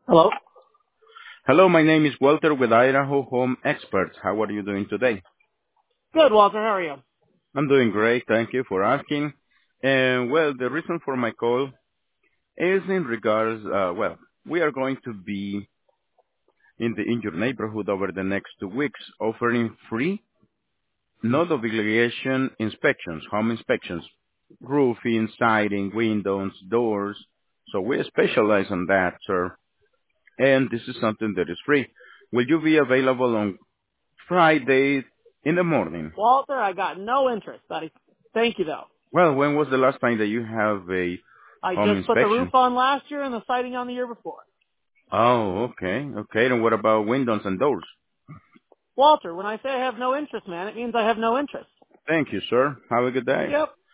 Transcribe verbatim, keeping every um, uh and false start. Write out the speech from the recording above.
Hello. Hello, my name is Walter with Idaho Home Experts. How are you doing today? Good, Walter. How are you? I'm doing great. Thank you for asking. And well, the reason for my call is in regards, uh, well, we are going to be in the in your neighborhood over the next two weeks offering free, no obligation inspections, home inspections, roofing, siding, windows, doors. So we specialize on that, sir. And this is something that is free. Will you be available on Friday in the morning? Walter, I got no interest, buddy. Thank you, though. Well, when was the last time that you have a I home just put the roof inspection? on last year and the siding on the year before. Oh, okay, okay. And what about windows and doors? Walter, when I say I have no interest, man, it means I have no interest. Thank you, sir. Have a good day. Yep.